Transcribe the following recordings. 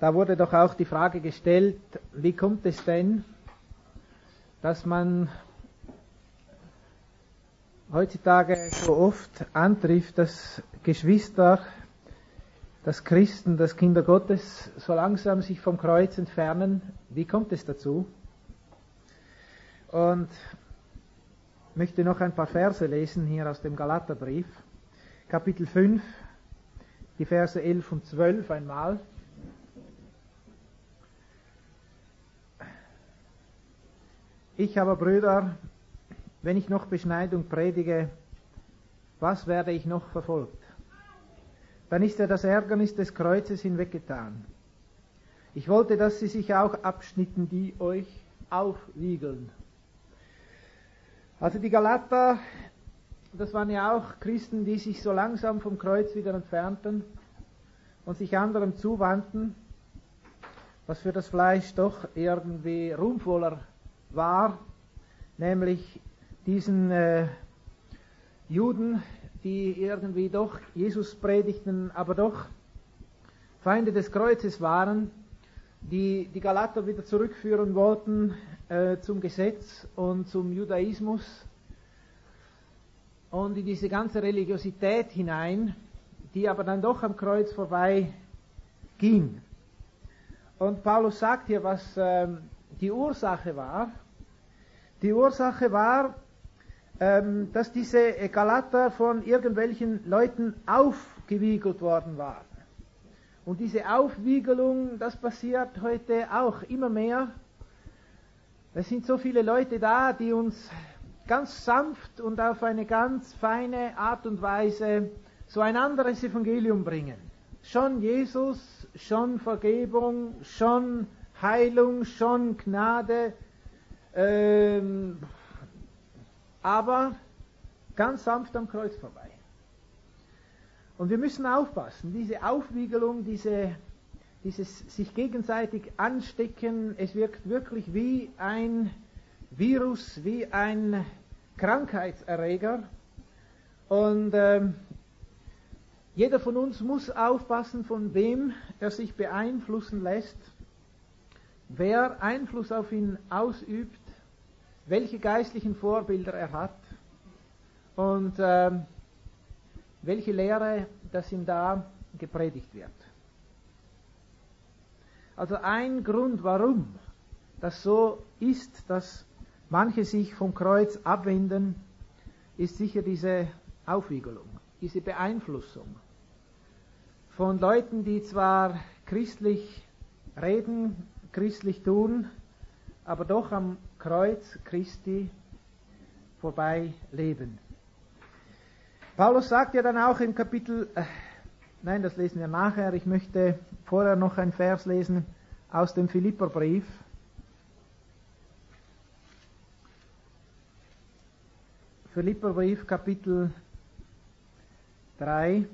Da wurde doch auch die Frage gestellt, wie kommt es denn, dass man heutzutage so oft antrifft, dass Geschwister, dass Christen, dass Kinder Gottes so langsam sich vom Kreuz entfernen. Wie kommt es dazu? Und ich möchte noch ein paar Verse lesen hier aus dem Galaterbrief, Kapitel 5, die Verse 11 und 12 einmal. Ich aber, Brüder, wenn ich noch Beschneidung predige, was werde ich noch verfolgt? Dann ist ja das Ärgernis des Kreuzes hinweggetan. Ich wollte, dass sie sich auch abschnitten, die euch aufwiegeln. Also die Galater, das waren ja auch Christen, die sich so langsam vom Kreuz wieder entfernten und sich anderem zuwandten, was für das Fleisch doch irgendwie ruhmvoller war, nämlich diesen Juden, die irgendwie doch Jesus predigten, aber doch Feinde des Kreuzes waren, die die Galater wieder zurückführen wollten zum Gesetz und zum Judaismus und in diese ganze Religiosität hinein, die aber dann doch am Kreuz vorbei ging. Und Paulus sagt hier, was die Ursache war. Die Ursache war, dass diese Galater von irgendwelchen Leuten aufgewiegelt worden waren. Und diese Aufwiegelung, das passiert heute auch immer mehr. Es sind so viele Leute da, die uns ganz sanft und auf eine ganz feine Art und Weise so ein anderes Evangelium bringen. Schon Jesus, schon Vergebung, schon Heilung, schon Gnade, aber ganz sanft am Kreuz vorbei. Und wir müssen aufpassen, diese Aufwiegelung, dieses sich gegenseitig anstecken, es wirkt wirklich wie ein Virus, wie ein Krankheitserreger. Und jeder von uns muss aufpassen, von wem er sich beeinflussen lässt, wer Einfluss auf ihn ausübt, welche geistlichen Vorbilder er hat und welche Lehre, dass ihm da gepredigt wird. Also ein Grund, warum das so ist, dass manche sich vom Kreuz abwenden, ist sicher diese Aufwiegelung, diese Beeinflussung von Leuten, die zwar christlich reden, christlich tun, aber doch am Kreuz Christi vorbei leben. Paulus sagt ja dann auch im Kapitel, das lesen wir nachher, ich möchte vorher noch einen Vers lesen aus dem Philipperbrief. Philipperbrief Kapitel 3.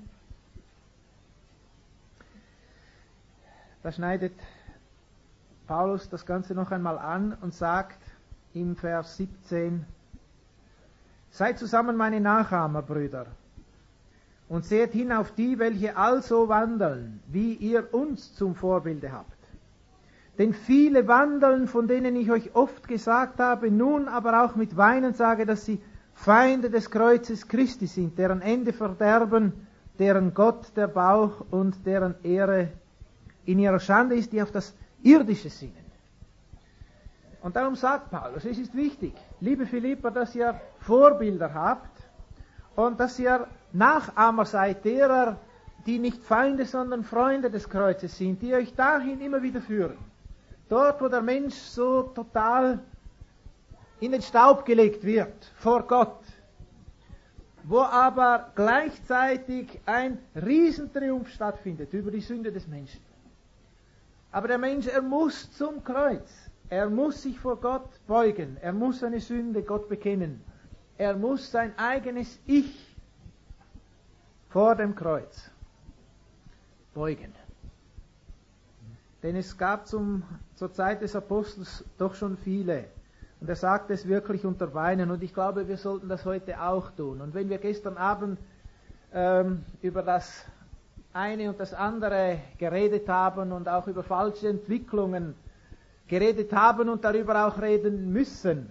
Da schneidet Paulus das Ganze noch einmal an und sagt im Vers 17, seid zusammen meine Nachahmer, Brüder, und seht hin auf die, welche also wandeln, wie ihr uns zum Vorbilde habt. Denn viele wandeln, von denen ich euch oft gesagt habe, nun aber auch mit Weinen sage, dass sie Feinde des Kreuzes Christi sind, deren Ende Verderben, deren Gott der Bauch und deren Ehre in ihrer Schande ist, die auf das Irdische sinnen. Und darum sagt Paulus, es ist wichtig, liebe Philipper, dass ihr Vorbilder habt und dass ihr Nachahmer seid derer, die nicht Feinde, sondern Freunde des Kreuzes sind, die euch dahin immer wieder führen. Dort, wo der Mensch so total in den Staub gelegt wird vor Gott, wo aber gleichzeitig ein Riesentriumph stattfindet über die Sünde des Menschen. Aber der Mensch, er muss zum Kreuz. Er muss sich vor Gott beugen. Er muss seine Sünde Gott bekennen. Er muss sein eigenes Ich vor dem Kreuz beugen. Denn es gab zur Zeit des Apostels doch schon viele. Und er sagt es wirklich unter Weinen. Und ich glaube, wir sollten das heute auch tun. Und wenn wir gestern Abend über das eine und das andere geredet haben und auch über falsche Entwicklungen geredet haben und darüber auch reden müssen,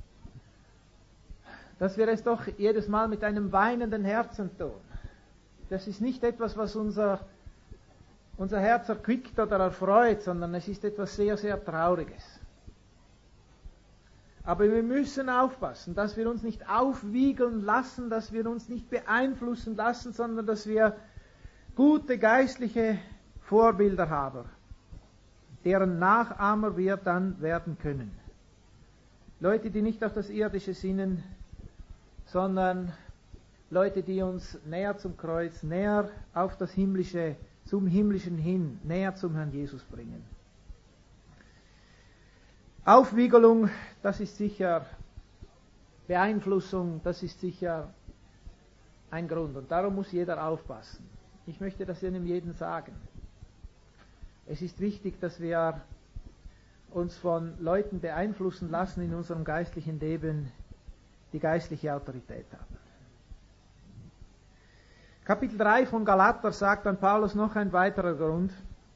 dass wir es doch jedes Mal mit einem weinenden Herzen tun. Das ist nicht etwas, was unser Herz erquickt oder erfreut, sondern es ist etwas sehr, sehr Trauriges. Aber wir müssen aufpassen, dass wir uns nicht aufwiegeln lassen, dass wir uns nicht beeinflussen lassen, sondern dass wir gute geistliche Vorbilder haben, deren Nachahmer wir dann werden können. Leute, die nicht auf das Irdische sinnen, sondern Leute, die uns näher zum Kreuz, näher auf das Himmlische, zum Himmlischen hin, näher zum Herrn Jesus bringen. Aufwiegelung, das ist sicher Beeinflussung, das ist sicher ein Grund. Und darum muss jeder aufpassen. Ich möchte das Ihnen jedem sagen. Es ist wichtig, dass wir uns von Leuten beeinflussen lassen in unserem geistlichen Leben, die geistliche Autorität haben. Kapitel 3 von Galater sagt dann Paulus noch ein weiterer Grund.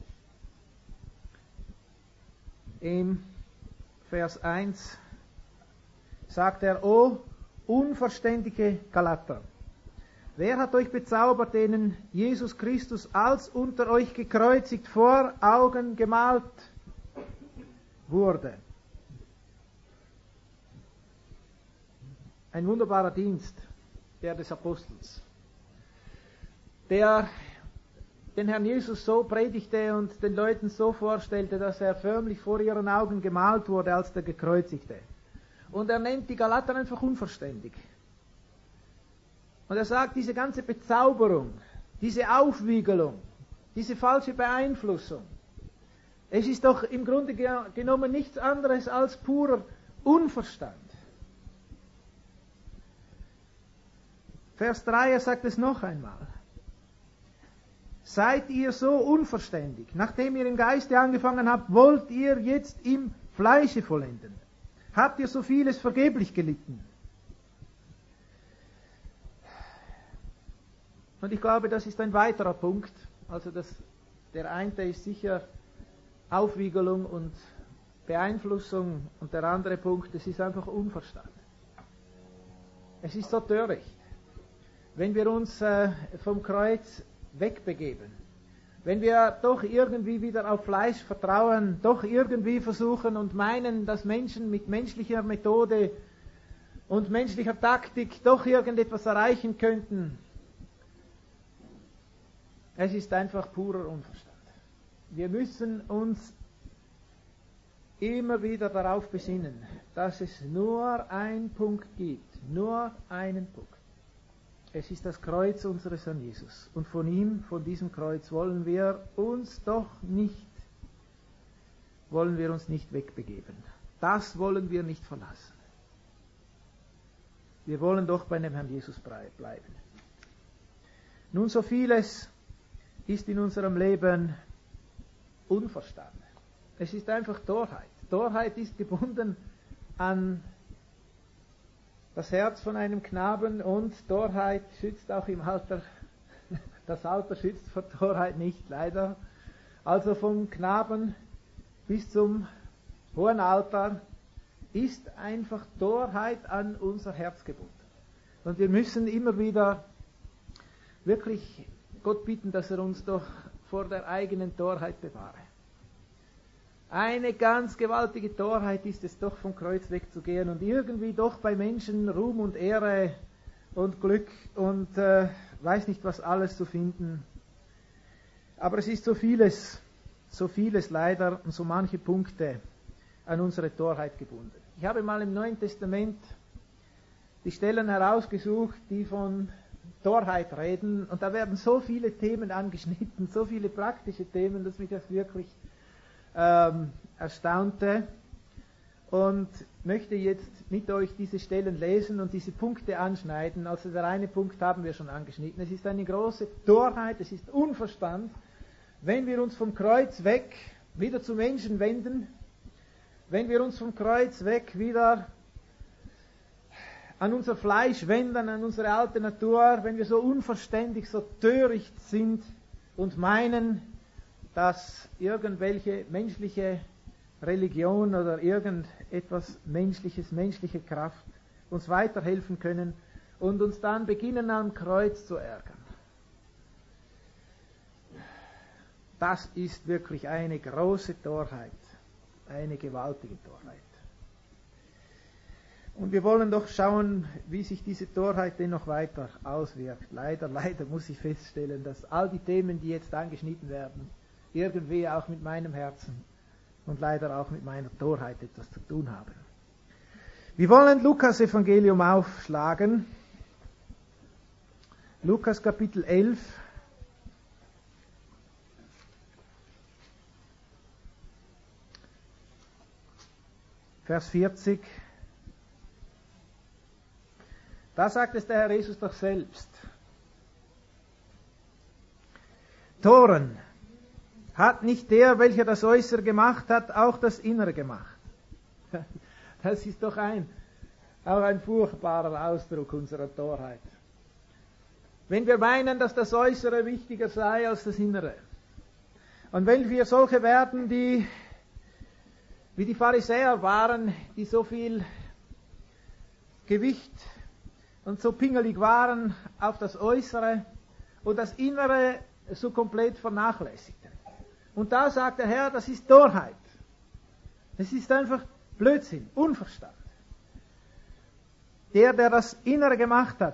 Im Vers 1 sagt er, O unverständige Galater, wer hat euch bezaubert, denen Jesus Christus als unter euch gekreuzigt vor Augen gemalt wurde? Ein wunderbarer Dienst, der des Apostels, der den Herrn Jesus so predigte und den Leuten so vorstellte, dass er förmlich vor ihren Augen gemalt wurde als der Gekreuzigte. Und er nennt die Galater einfach unverständig. Und er sagt, diese ganze Bezauberung, diese Aufwiegelung, diese falsche Beeinflussung, es ist doch im Grunde genommen nichts anderes als purer Unverstand. Vers 3, er sagt es noch einmal. Seid ihr so unverständig? Nachdem ihr im Geiste angefangen habt, wollt ihr jetzt im Fleische vollenden? Habt ihr so vieles vergeblich gelitten? Und ich glaube, das ist ein weiterer Punkt. Also der eine ist sicher Aufwiegelung und Beeinflussung und der andere Punkt, es ist einfach Unverstand. Es ist so töricht, wenn wir uns vom Kreuz wegbegeben. Wenn wir doch irgendwie wieder auf Fleisch vertrauen, doch irgendwie versuchen und meinen, dass Menschen mit menschlicher Methode und menschlicher Taktik doch irgendetwas erreichen könnten. Es ist einfach purer Unverstand. Wir müssen uns immer wieder darauf besinnen, dass es nur einen Punkt gibt, nur einen Punkt. Es ist das Kreuz unseres Herrn Jesus. Und von ihm, von diesem Kreuz, wollen wir uns nicht wegbegeben. Das wollen wir nicht verlassen. Wir wollen doch bei dem Herrn Jesus bleiben. Nun, so vieles ist in unserem Leben Unverstand. Es ist einfach Torheit. Torheit ist gebunden an das Herz von einem Knaben und Torheit schützt auch im Alter. Das Alter schützt vor Torheit nicht, leider. Also vom Knaben bis zum hohen Alter ist einfach Torheit an unser Herz gebunden. Und wir müssen immer wieder wirklich Gott bitten, dass er uns doch vor der eigenen Torheit bewahre. Eine ganz gewaltige Torheit ist es doch, vom Kreuz wegzugehen und irgendwie doch bei Menschen Ruhm und Ehre und Glück und weiß nicht was alles zu finden. Aber es ist so vieles leider und so manche Punkte an unsere Torheit gebunden. Ich habe mal im Neuen Testament die Stellen herausgesucht, die von Torheit reden und da werden so viele Themen angeschnitten, so viele praktische Themen, dass mich das wirklich erstaunte und möchte jetzt mit euch diese Stellen lesen und diese Punkte anschneiden. Also der eine Punkt haben wir schon angeschnitten. Es ist eine große Torheit, es ist Unverstand, wenn wir uns vom Kreuz weg wieder zu Menschen wenden, wenn wir uns vom Kreuz weg wieder an unser Fleisch wenden, an unsere alte Natur, wenn wir so unverständig, so töricht sind und meinen, dass irgendwelche menschliche Religion oder irgendetwas Menschliches, menschliche Kraft uns weiterhelfen können und uns dann beginnen am Kreuz zu ärgern. Das ist wirklich eine große Torheit, eine gewaltige Torheit. Und wir wollen doch schauen, wie sich diese Torheit denn noch weiter auswirkt. Leider muss ich feststellen, dass all die Themen, die jetzt angeschnitten werden, irgendwie auch mit meinem Herzen und leider auch mit meiner Torheit etwas zu tun haben. Wir wollen Lukas Evangelium aufschlagen. Lukas Kapitel 11. Vers 40. Da sagt es der Herr Jesus doch selbst. Toren, hat nicht der, welcher das Äußere gemacht hat, auch das Innere gemacht? Das ist doch auch ein furchtbarer Ausdruck unserer Torheit. Wenn wir meinen, dass das Äußere wichtiger sei als das Innere. Und wenn wir solche werden, die wie die Pharisäer waren, die so viel Gewicht und so pingelig waren auf das Äußere und das Innere so komplett vernachlässigten. Und da sagt der Herr, das ist Torheit. Es ist einfach Blödsinn, Unverstand. Der das Innere gemacht hat,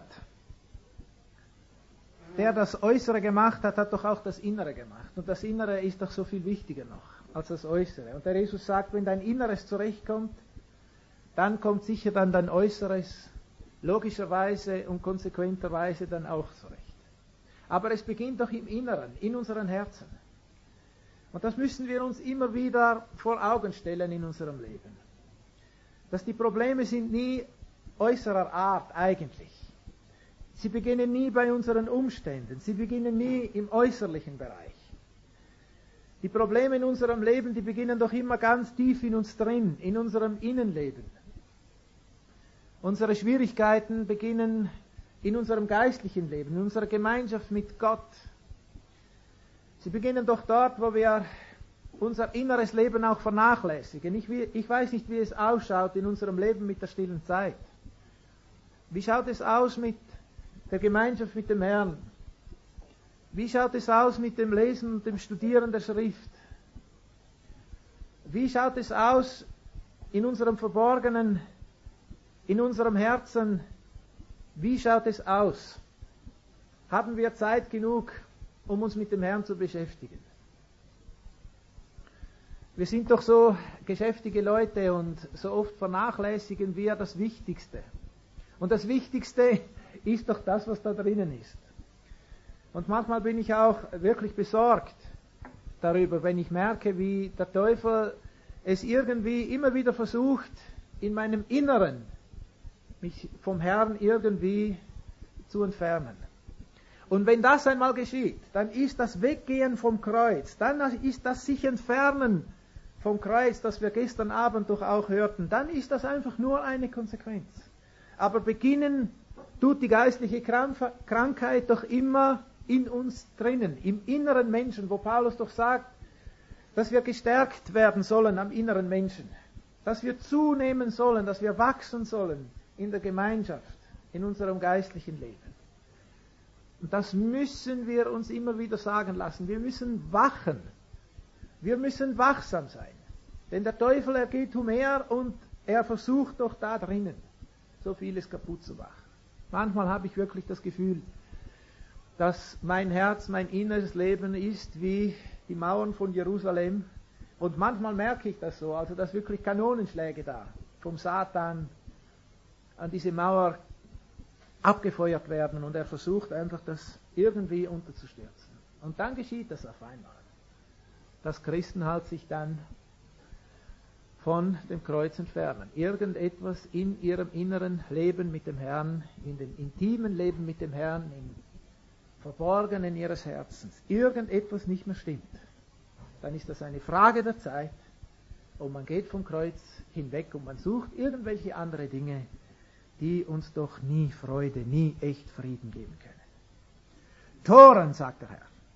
der das Äußere gemacht hat, hat doch auch das Innere gemacht. Und das Innere ist doch so viel wichtiger noch als das Äußere. Und der Jesus sagt, wenn dein Inneres zurechtkommt, dann kommt sicher dann dein Äußeres logischerweise und konsequenterweise dann auch zurecht. Aber es beginnt doch im Inneren, in unseren Herzen. Und das müssen wir uns immer wieder vor Augen stellen in unserem Leben. Dass die Probleme sind nie äußerer Art eigentlich. Sie beginnen nie bei unseren Umständen. Sie beginnen nie im äußerlichen Bereich. Die Probleme in unserem Leben, die beginnen doch immer ganz tief in uns drin, in unserem Innenleben. Unsere Schwierigkeiten beginnen in unserem geistlichen Leben, in unserer Gemeinschaft mit Gott. Sie beginnen doch dort, wo wir unser inneres Leben auch vernachlässigen. Ich weiß nicht, wie es ausschaut in unserem Leben mit der stillen Zeit. Wie schaut es aus mit der Gemeinschaft mit dem Herrn? Wie schaut es aus mit dem Lesen und dem Studieren der Schrift? Wie schaut es aus in unserem Verborgenen, in unserem Herzen? Wie schaut es aus? Haben wir Zeit genug, um uns mit dem Herrn zu beschäftigen? Wir sind doch so geschäftige Leute und so oft vernachlässigen wir das Wichtigste. Und das Wichtigste ist doch das, was da drinnen ist. Und manchmal bin ich auch wirklich besorgt darüber, wenn ich merke, wie der Teufel es irgendwie immer wieder versucht, in meinem Inneren mich vom Herrn irgendwie zu entfernen. Und wenn das einmal geschieht, dann ist das Weggehen vom Kreuz, dann ist das sich entfernen vom Kreuz, das wir gestern Abend doch auch hörten, dann ist das einfach nur eine Konsequenz. Aber beginnen tut die geistliche Krankheit doch immer in uns drinnen, im inneren Menschen, wo Paulus doch sagt, dass wir gestärkt werden sollen am inneren Menschen, dass wir zunehmen sollen, dass wir wachsen sollen in der Gemeinschaft, in unserem geistlichen Leben. Und das müssen wir uns immer wieder sagen lassen. Wir müssen wachen. Wir müssen wachsam sein. Denn der Teufel, er geht umher und er versucht doch da drinnen, so vieles kaputt zu machen. Manchmal habe ich wirklich das Gefühl, dass mein Herz, mein inneres Leben ist wie die Mauern von Jerusalem. Und manchmal merke ich das so, also dass wirklich Kanonenschläge da vom Satan an diese Mauer abgefeuert werden und er versucht einfach, das irgendwie unterzustürzen. Und dann geschieht das auf einmal. Das Christenheit sich dann von dem Kreuz entfernen. Irgendetwas in ihrem inneren Leben mit dem Herrn, in dem intimen Leben mit dem Herrn, im Verborgenen ihres Herzens, irgendetwas nicht mehr stimmt. Dann ist das eine Frage der Zeit und man geht vom Kreuz hinweg und man sucht irgendwelche andere Dinge, die uns doch nie Freude, nie echt Frieden geben können. Toren, sagt der Herr.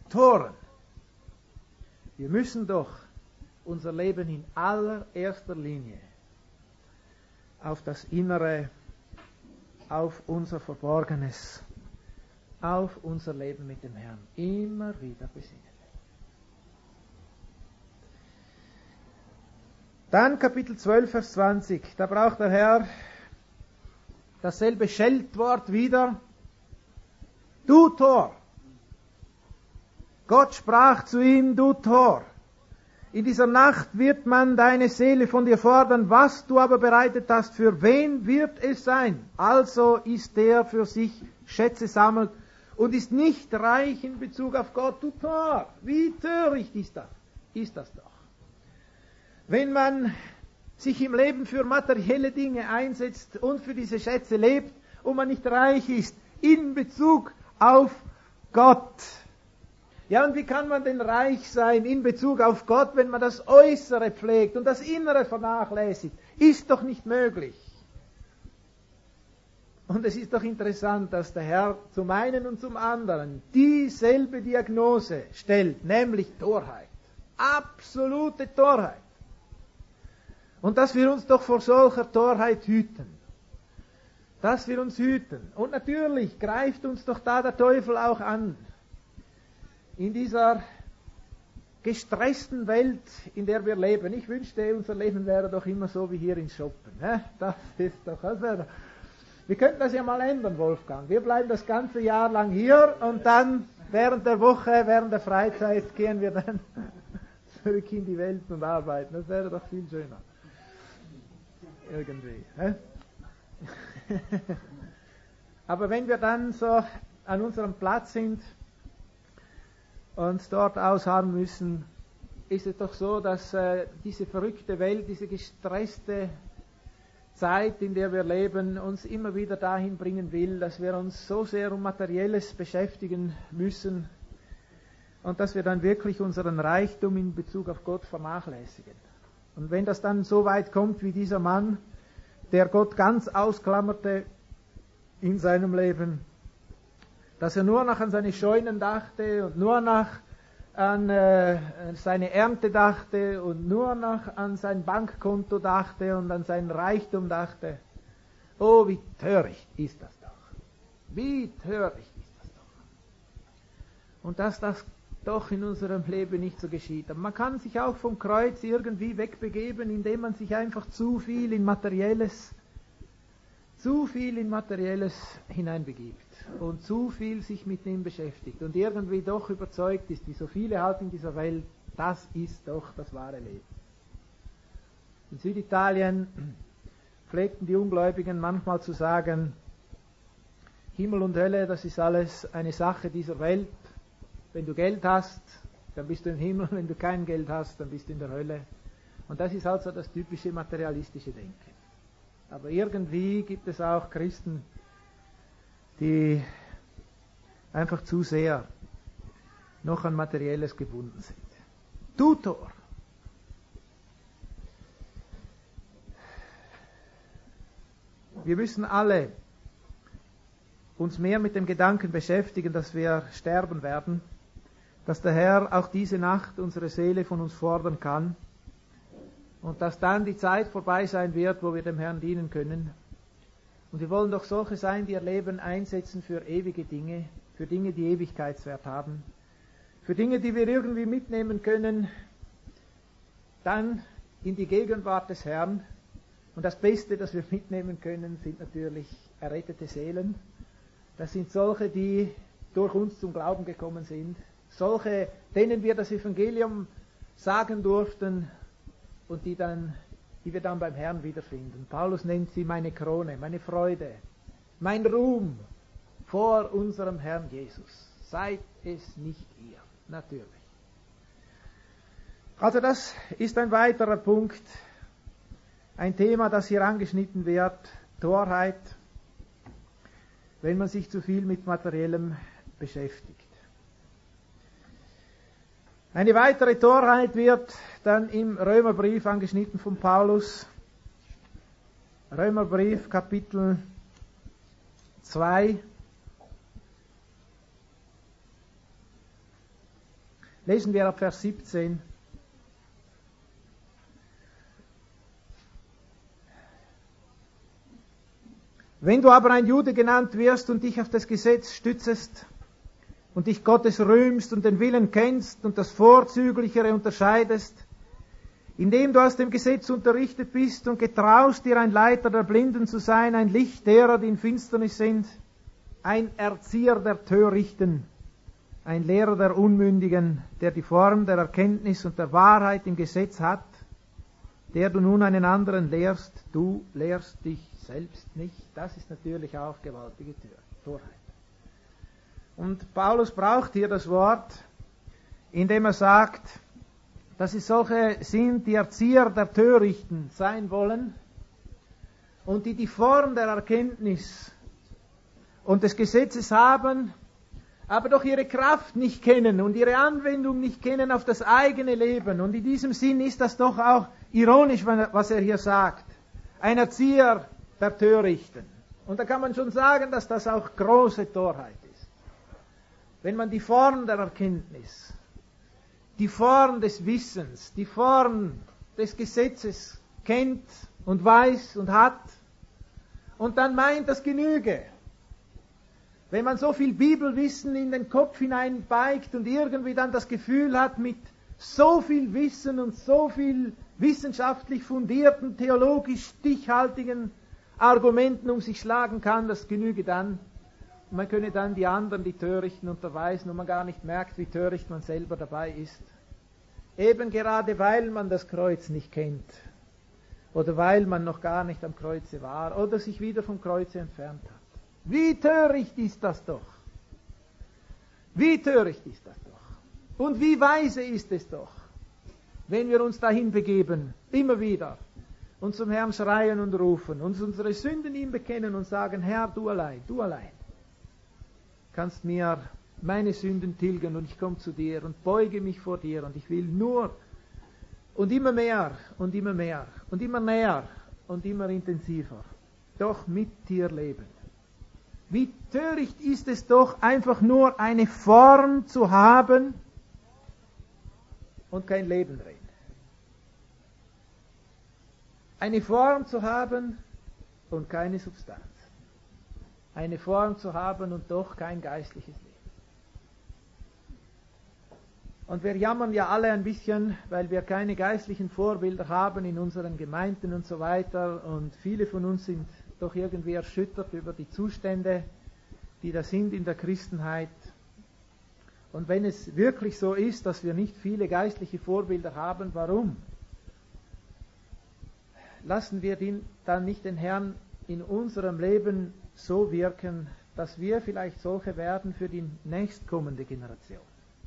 Toren. Wir müssen doch unser Leben in allererster Linie auf das Innere, auf unser Verborgenes, auf unser Leben mit dem Herrn immer wieder besinnen. Dann Kapitel 12, Vers 20. Da braucht der Herr dasselbe Scheltwort wieder. Du Tor. Gott sprach zu ihm, du Tor. In dieser Nacht wird man deine Seele von dir fordern, was du aber bereitet hast, für wen wird es sein? Also ist der für sich Schätze sammelt und ist nicht reich in Bezug auf Gott, du Tor. Wie töricht ist das doch. Wenn man sich im Leben für materielle Dinge einsetzt und für diese Schätze lebt und man nicht reich ist in Bezug auf Gott. Ja, und wie kann man denn reich sein in Bezug auf Gott, wenn man das Äußere pflegt und das Innere vernachlässigt? Ist doch nicht möglich. Und es ist doch interessant, dass der Herr zum einen und zum anderen dieselbe Diagnose stellt, nämlich Torheit. Absolute Torheit. Und dass wir uns doch vor solcher Torheit hüten. Dass wir uns hüten. Und natürlich greift uns doch da der Teufel auch an. In dieser gestressten Welt, in der wir leben. Ich wünschte, unser Leben wäre doch immer so wie hier in Schoppen. Das ist doch, wir könnten das ja mal ändern, Wolfgang. Wir bleiben das ganze Jahr lang hier und dann während der Woche, während der Freizeit gehen wir dann zurück in die Welt und arbeiten. Das wäre doch viel schöner. Irgendwie. Aber wenn wir dann so an unserem Platz sind, und dort ausharren müssen, ist es doch so, dass diese verrückte Welt, diese gestresste Zeit, in der wir leben, uns immer wieder dahin bringen will, dass wir uns so sehr um Materielles beschäftigen müssen und dass wir dann wirklich unseren Reichtum in Bezug auf Gott vernachlässigen. Und wenn das dann so weit kommt wie dieser Mann, der Gott ganz ausklammerte in seinem Leben, dass er nur noch an seine Scheunen dachte und nur noch an seine Ernte dachte und nur noch an sein Bankkonto dachte und an seinen Reichtum dachte. Oh, wie töricht ist das doch. Wie töricht ist das doch. Und dass das doch in unserem Leben nicht so geschieht. Aber man kann sich auch vom Kreuz irgendwie wegbegeben, indem man sich einfach zu viel in Materielles hineinbegibt und zu viel sich mit ihm beschäftigt und irgendwie doch überzeugt ist, wie so viele halt in dieser Welt, das ist doch das wahre Leben. In Süditalien pflegten die Ungläubigen manchmal zu sagen, Himmel und Hölle, das ist alles eine Sache dieser Welt. Wenn du Geld hast, dann bist du im Himmel, wenn du kein Geld hast, dann bist du in der Hölle. Und das ist halt so das typische materialistische Denken. Aber irgendwie gibt es auch Christen, die einfach zu sehr noch an Materielles gebunden sind. Du Tor! Wir müssen alle uns mehr mit dem Gedanken beschäftigen, dass wir sterben werden, dass der Herr auch diese Nacht unsere Seele von uns fordern kann und dass dann die Zeit vorbei sein wird, wo wir dem Herrn dienen können. Und wir wollen doch solche sein, die ihr Leben einsetzen für ewige Dinge, für Dinge, die Ewigkeitswert haben, für Dinge, die wir irgendwie mitnehmen können, dann in die Gegenwart des Herrn. Und das Beste, das wir mitnehmen können, sind natürlich errettete Seelen. Das sind solche, die durch uns zum Glauben gekommen sind, solche, denen wir das Evangelium sagen durften und die wir dann beim Herrn wiederfinden. Paulus nennt sie meine Krone, meine Freude, mein Ruhm vor unserem Herrn Jesus. Seid es nicht ihr, natürlich. Also das ist ein weiterer Punkt, ein Thema, das hier angeschnitten wird, Torheit, wenn man sich zu viel mit Materiellem beschäftigt. Eine weitere Torheit wird dann im Römerbrief angeschnitten von Paulus. Römerbrief, Kapitel 2. Lesen wir ab Vers 17. Wenn du aber ein Jude genannt wirst und dich auf das Gesetz stützest und dich Gottes rühmst und den Willen kennst und das Vorzüglichere unterscheidest, indem du aus dem Gesetz unterrichtet bist und getraust dir ein Leiter der Blinden zu sein, ein Licht derer, die in Finsternis sind, ein Erzieher der Törichten, ein Lehrer der Unmündigen, der die Form der Erkenntnis und der Wahrheit im Gesetz hat, der du nun einen anderen lehrst, du lehrst dich selbst nicht. Das ist natürlich auch gewaltige Torheit. Und Paulus braucht hier das Wort, indem er sagt, dass es solche sind, die Erzieher der Törichten sein wollen und die Form der Erkenntnis und des Gesetzes haben, aber doch ihre Kraft nicht kennen und ihre Anwendung nicht kennen auf das eigene Leben. Und in diesem Sinn ist das doch auch ironisch, was er hier sagt. Ein Erzieher der Törichten. Und da kann man schon sagen, dass das auch große Torheit ist. Wenn man die Form der Erkenntnis, die Form des Wissens, die Form des Gesetzes kennt und weiß und hat und dann meint, das genüge. Wenn man so viel Bibelwissen in den Kopf hineinbeigt und irgendwie dann das Gefühl hat, mit so viel Wissen und so viel wissenschaftlich fundierten, theologisch stichhaltigen Argumenten um sich schlagen kann, das genüge dann. Und man könne dann die anderen, die Törichten, unterweisen und man gar nicht merkt, wie töricht man selber dabei ist. Eben gerade weil man das Kreuz nicht kennt oder weil man noch gar nicht am Kreuze war oder sich wieder vom Kreuze entfernt hat. Wie töricht ist das doch? Wie töricht ist das doch? Und wie weise ist es doch, wenn wir uns dahin begeben, immer wieder, und zum Herrn schreien und rufen, uns unsere Sünden ihm bekennen und sagen, Herr, du allein, kannst mir meine Sünden tilgen und ich komme zu dir und beuge mich vor dir und ich will nur und immer mehr und immer mehr und immer näher und immer intensiver doch mit dir leben. Wie töricht ist es doch, einfach nur eine Form zu haben und kein Leben drin. Eine Form zu haben und keine Substanz. Eine Form zu haben und doch kein geistliches Leben. Und wir jammern ja alle ein bisschen, weil wir keine geistlichen Vorbilder haben in unseren Gemeinden und so weiter. Und viele von uns sind doch irgendwie erschüttert über die Zustände, die da sind in der Christenheit. Und wenn es wirklich so ist, dass wir nicht viele geistliche Vorbilder haben, warum? Lassen wir dann nicht den Herrn in unserem Leben so wirken, dass wir vielleicht solche werden für die nächstkommende Generation.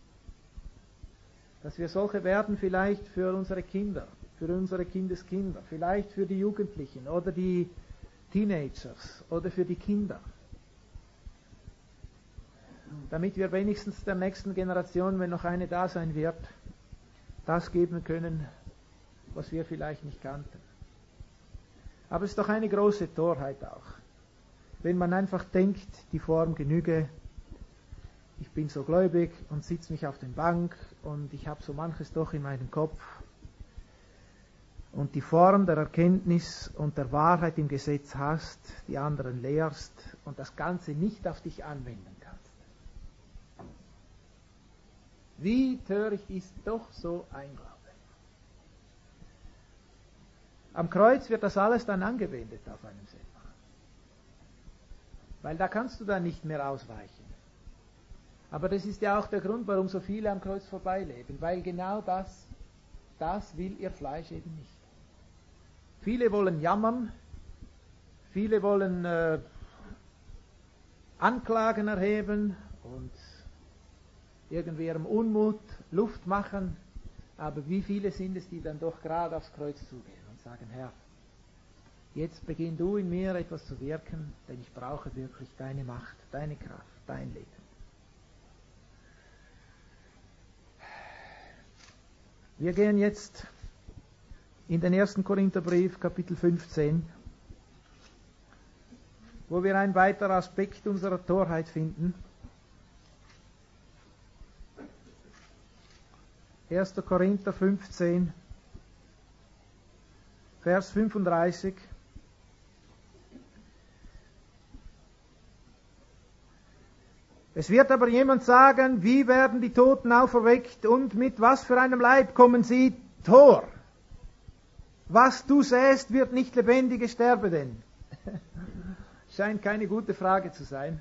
Dass wir solche werden vielleicht für unsere Kinder, für unsere Kindeskinder, vielleicht für die Jugendlichen oder die Teenagers oder für die Kinder. Damit wir wenigstens der nächsten Generation, wenn noch eine da sein wird, das geben können, was wir vielleicht nicht kannten. Aber es ist doch eine große Torheit auch, wenn man einfach denkt, die Form genüge, ich bin so gläubig und sitze mich auf der Bank und ich habe so manches doch in meinem Kopf und die Form der Erkenntnis und der Wahrheit im Gesetz hast, die anderen lehrst und das Ganze nicht auf dich anwenden kannst. Wie töricht ist doch so ein Glaube. Am Kreuz wird das alles dann angewendet auf einem selber. Weil da kannst du dann nicht mehr ausweichen. Aber das ist ja auch der Grund, warum so viele am Kreuz vorbeileben. Weil genau das will ihr Fleisch eben nicht. Viele wollen jammern, viele wollen Anklagen erheben und irgendwie ihrem Unmut Luft machen. Aber wie viele sind es, die dann doch gerade aufs Kreuz zugehen und sagen, Herr, jetzt beginn du in mir etwas zu wirken, denn ich brauche wirklich deine Macht, deine Kraft, dein Leben. Wir gehen jetzt in den 1. Korintherbrief, Kapitel 15, wo wir einen weiteren Aspekt unserer Torheit finden. 1. Korinther 15, Vers 35. Es wird aber jemand sagen, wie werden die Toten auferweckt und mit was für einem Leib kommen sie? Tor! Was du säst, wird nicht lebendige sterbe denn. Scheint keine gute Frage zu sein.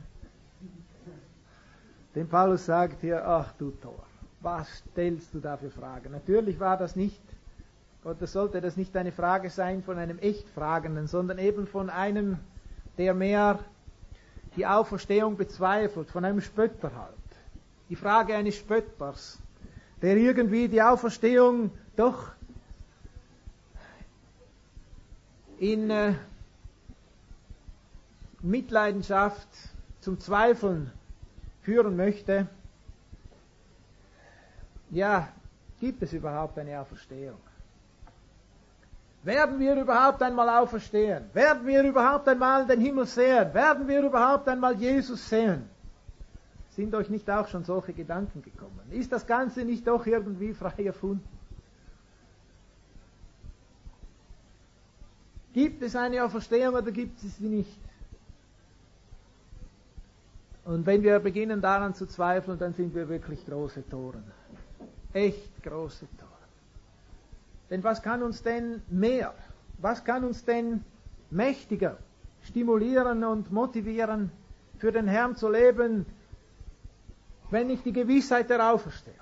Denn Paulus sagt hier, ach du Tor, was stellst du da für Fragen? Natürlich war das nicht, oder sollte das nicht eine Frage sein von einem Echtfragenden, sondern eben von einem, der mehr die Auferstehung bezweifelt, von einem Spötter halt. Die Frage eines Spötters, der irgendwie die Auferstehung doch in Mitleidenschaft zum Zweifeln führen möchte. Ja, gibt es überhaupt eine Auferstehung? Werden wir überhaupt einmal auferstehen? Werden wir überhaupt einmal den Himmel sehen? Werden wir überhaupt einmal Jesus sehen? Sind euch nicht auch schon solche Gedanken gekommen? Ist das Ganze nicht doch irgendwie frei erfunden? Gibt es eine Auferstehung oder gibt es sie nicht? Und wenn wir beginnen daran zu zweifeln, dann sind wir wirklich große Toren. Echt große Toren. Denn was kann uns denn mehr, was kann uns denn mächtiger stimulieren und motivieren, für den Herrn zu leben, wenn nicht die Gewissheit der Auferstehung?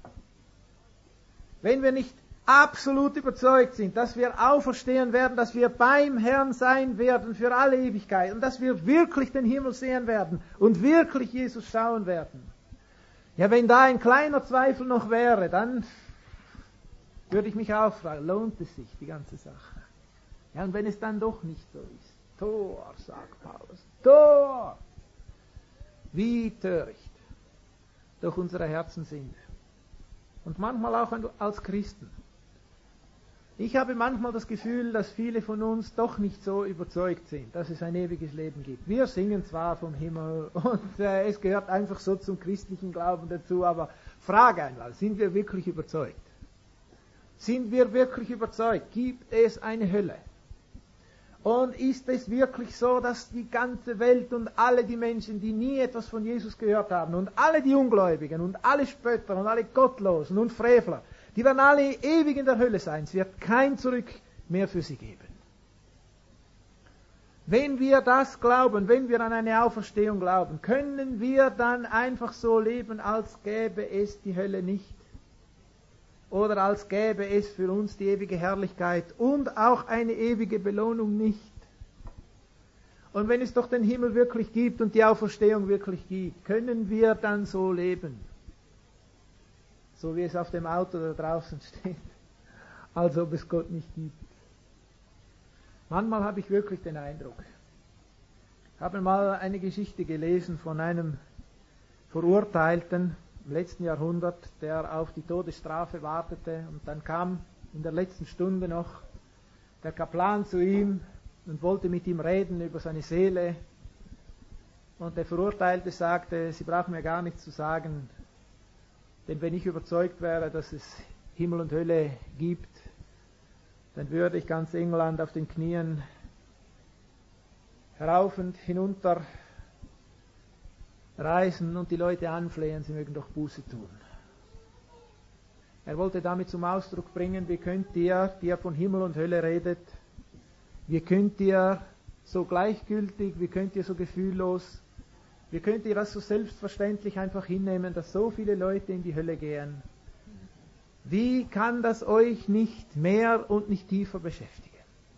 Wenn wir nicht absolut überzeugt sind, dass wir auferstehen werden, dass wir beim Herrn sein werden für alle Ewigkeit und dass wir wirklich den Himmel sehen werden und wirklich Jesus schauen werden. Ja, wenn da ein kleiner Zweifel noch wäre, dann würde ich mich auch fragen, lohnt es sich, die ganze Sache? Ja, und wenn es dann doch nicht so ist, Tor, sagt Paulus, Tor! Wie töricht doch unsere Herzen sind. Und manchmal auch als Christen. Ich habe manchmal das Gefühl, dass viele von uns doch nicht so überzeugt sind, dass es ein ewiges Leben gibt. Wir singen zwar vom Himmel und es gehört einfach so zum christlichen Glauben dazu, aber frage einmal, sind wir wirklich überzeugt? Sind wir wirklich überzeugt? Gibt es eine Hölle? Und ist es wirklich so, dass die ganze Welt und alle die Menschen, die nie etwas von Jesus gehört haben und alle die Ungläubigen und alle Spötter und alle Gottlosen und Frevler, die werden alle ewig in der Hölle sein. Es wird kein Zurück mehr für sie geben. Wenn wir das glauben, wenn wir an eine Auferstehung glauben, können wir dann einfach so leben, als gäbe es die Hölle nicht. Oder als gäbe es für uns die ewige Herrlichkeit und auch eine ewige Belohnung nicht. Und wenn es doch den Himmel wirklich gibt und die Auferstehung wirklich gibt, können wir dann so leben? So wie es auf dem Auto da draußen steht, als ob es Gott nicht gibt. Manchmal habe ich wirklich den Eindruck. Ich habe mal eine Geschichte gelesen von einem Verurteilten im letzten Jahrhundert, der auf die Todesstrafe wartete, und dann kam in der letzten Stunde noch der Kaplan zu ihm und wollte mit ihm reden über seine Seele. Und der Verurteilte sagte, Sie brauchen mir gar nichts zu sagen, denn wenn ich überzeugt wäre, dass es Himmel und Hölle gibt, dann würde ich ganz England auf den Knien herauf und hinunter reisen und die Leute anflehen, sie mögen doch Buße tun. Er wollte damit zum Ausdruck bringen, wie könnt ihr, die ihr von Himmel und Hölle redet, wie könnt ihr so gleichgültig, wie könnt ihr so gefühllos, wie könnt ihr das so selbstverständlich einfach hinnehmen, dass so viele Leute in die Hölle gehen? Wie kann das euch nicht mehr und nicht tiefer beschäftigen?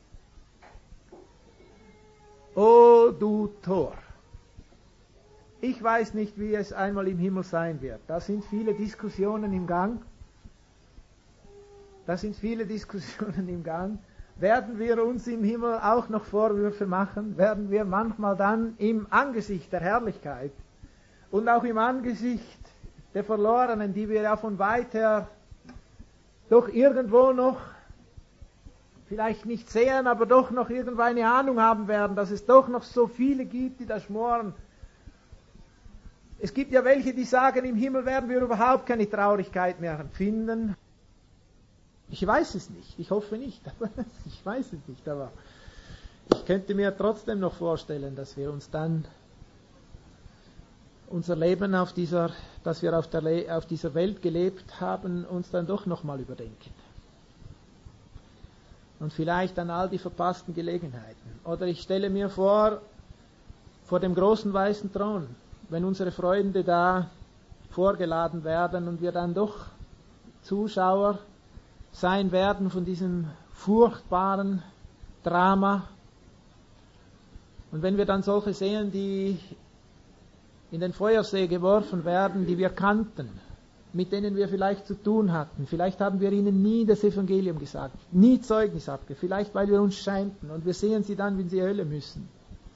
O du Tor! Ich weiß nicht, wie es einmal im Himmel sein wird. Da sind viele Diskussionen im Gang. Werden wir uns im Himmel auch noch Vorwürfe machen? Werden wir manchmal dann im Angesicht der Herrlichkeit und auch im Angesicht der Verlorenen, die wir ja von weit her doch irgendwo noch vielleicht nicht sehen, aber doch noch irgendwo eine Ahnung haben werden, dass es doch noch so viele gibt, die da schmoren. Es gibt ja welche, die sagen, im Himmel werden wir überhaupt keine Traurigkeit mehr empfinden. Ich weiß es nicht, ich hoffe nicht, aber ich weiß es nicht, aber ich könnte mir trotzdem noch vorstellen, dass wir uns dann unser Leben das wir auf dieser Welt gelebt haben, uns dann doch nochmal überdenken. Und vielleicht an all die verpassten Gelegenheiten. Oder ich stelle mir vor dem großen weißen Thron, wenn unsere Freunde da vorgeladen werden und wir dann doch Zuschauer sein werden von diesem furchtbaren Drama. Und wenn wir dann solche sehen, die in den Feuersee geworfen werden, die wir kannten, mit denen wir vielleicht zu tun hatten, vielleicht haben wir ihnen nie das Evangelium gesagt, nie Zeugnis abgegeben, vielleicht weil wir uns schämten und wir sehen sie dann, wenn sie in die Hölle müssen.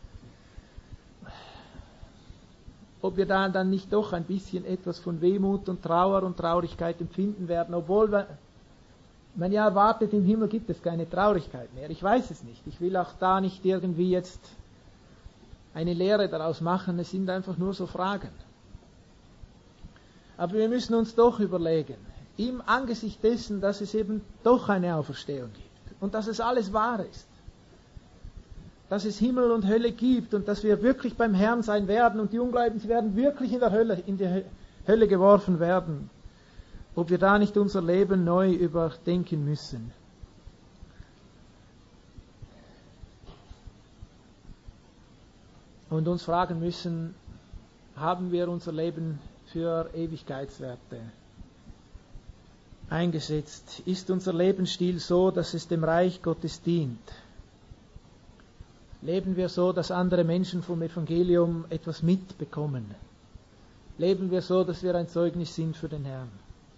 Ob wir da dann nicht doch ein bisschen etwas von Wehmut und Trauer und Traurigkeit empfinden werden, obwohl man ja erwartet, im Himmel gibt es keine Traurigkeit mehr. Ich weiß es nicht. Ich will auch da nicht irgendwie jetzt eine Lehre daraus machen. Es sind einfach nur so Fragen. Aber wir müssen uns doch überlegen, im Angesicht dessen, dass es eben doch eine Auferstehung gibt und dass es alles wahr ist, dass es Himmel und Hölle gibt und dass wir wirklich beim Herrn sein werden und die Ungläubigen werden wirklich in die Hölle geworfen werden, ob wir da nicht unser Leben neu überdenken müssen. Und uns fragen müssen, haben wir unser Leben für Ewigkeitswerte eingesetzt? Ist unser Lebensstil so, dass es dem Reich Gottes dient? Leben wir so, dass andere Menschen vom Evangelium etwas mitbekommen? Leben wir so, dass wir ein Zeugnis sind für den Herrn?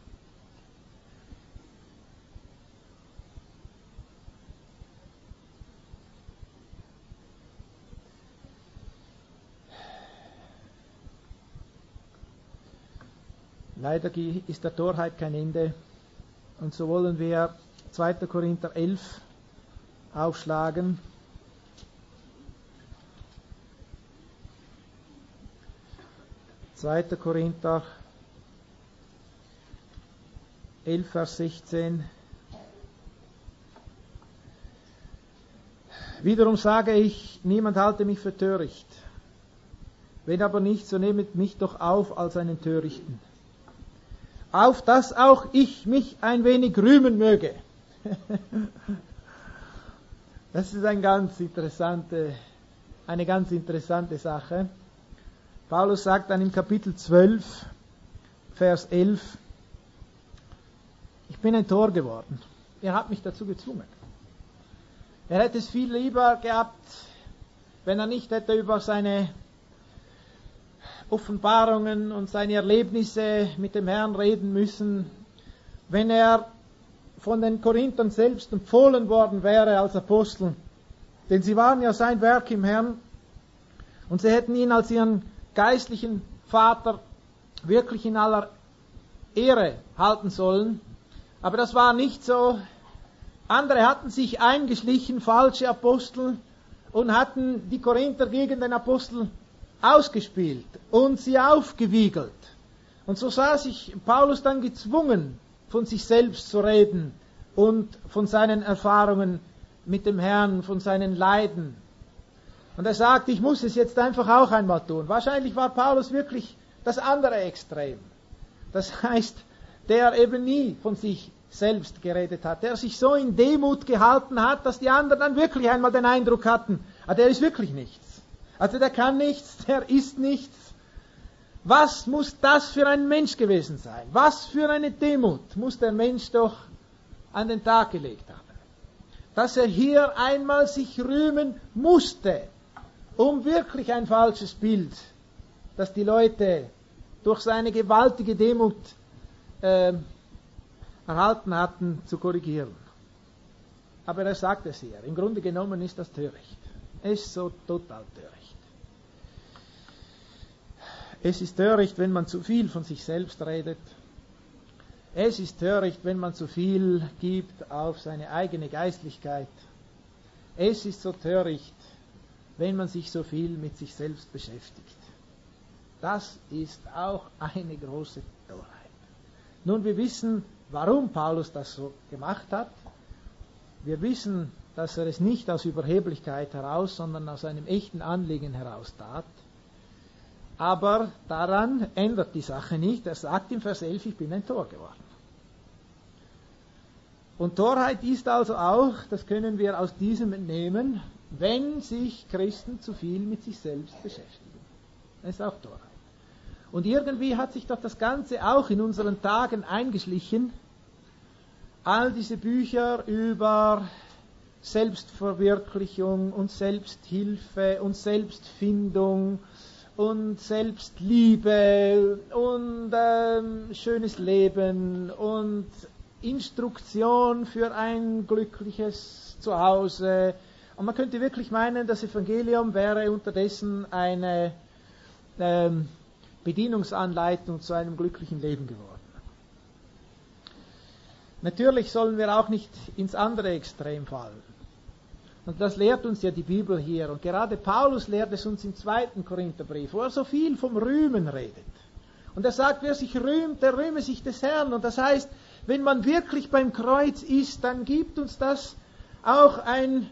Leider ist der Torheit kein Ende. Und so wollen wir 2. Korinther 11 aufschlagen. 2. Korinther 11, Vers 16. Wiederum sage ich, niemand halte mich für töricht. Wenn aber nicht, so nehmet mich doch auf als einen Törichten. Auf dass auch ich mich ein wenig rühmen möge. Das ist eine ganz interessante Sache. Paulus sagt dann im Kapitel 12, Vers 11, ich bin ein Tor geworden. Er hat mich dazu gezwungen. Er hätte es viel lieber gehabt, wenn er nicht hätte über seine Offenbarungen und seine Erlebnisse mit dem Herrn reden müssen, wenn er von den Korinthern selbst empfohlen worden wäre als Apostel. Denn sie waren ja sein Werk im Herrn und sie hätten ihn als ihren geistlichen Vater wirklich in aller Ehre halten sollen. Aber das war nicht so. Andere hatten sich eingeschlichen, falsche Apostel, und hatten die Korinther gegen den Apostel ausgespielt und sie aufgewiegelt. Und so sah sich Paulus dann gezwungen, von sich selbst zu reden und von seinen Erfahrungen mit dem Herrn, von seinen Leiden. Und er sagt, ich muss es jetzt einfach auch einmal tun. Wahrscheinlich war Paulus wirklich das andere Extrem. Das heißt, der eben nie von sich selbst geredet hat, der sich so in Demut gehalten hat, dass die anderen dann wirklich einmal den Eindruck hatten, der ist wirklich nichts. Also der kann nichts, der ist nichts. Was muss das für ein Mensch gewesen sein? Was für eine Demut muss der Mensch doch an den Tag gelegt haben? Dass er hier einmal sich rühmen musste, um wirklich ein falsches Bild, das die Leute durch seine gewaltige Demut erhalten hatten, zu korrigieren. Aber er sagt es hier. Im Grunde genommen ist das töricht. Es ist so total töricht. Es ist töricht, wenn man zu viel von sich selbst redet. Es ist töricht, wenn man zu viel gibt auf seine eigene Geistlichkeit. Es ist so töricht, wenn man sich so viel mit sich selbst beschäftigt. Das ist auch eine große Torheit. Nun, wir wissen, warum Paulus das so gemacht hat. Wir wissen, dass er es nicht aus Überheblichkeit heraus, sondern aus einem echten Anliegen heraus tat. Aber daran ändert die Sache nicht. Er sagt im Vers 11, ich bin ein Tor geworden. Und Torheit ist also auch, das können wir aus diesem entnehmen, wenn sich Christen zu viel mit sich selbst beschäftigen. Das ist auch Torheit. Und irgendwie hat sich doch das Ganze auch in unseren Tagen eingeschlichen. All diese Bücher über Selbstverwirklichung und Selbsthilfe und Selbstfindung und Selbstliebe und schönes Leben und Instruktion für ein glückliches Zuhause. Und man könnte wirklich meinen, das Evangelium wäre unterdessen eine Bedienungsanleitung zu einem glücklichen Leben geworden. Natürlich sollen wir auch nicht ins andere Extrem fallen. Und das lehrt uns ja die Bibel hier. Und gerade Paulus lehrt es uns im 2. Korintherbrief, wo er so viel vom Rühmen redet. Und er sagt, wer sich rühmt, der rühme sich des Herrn. Und das heißt, wenn man wirklich beim Kreuz ist, dann gibt uns das auch ein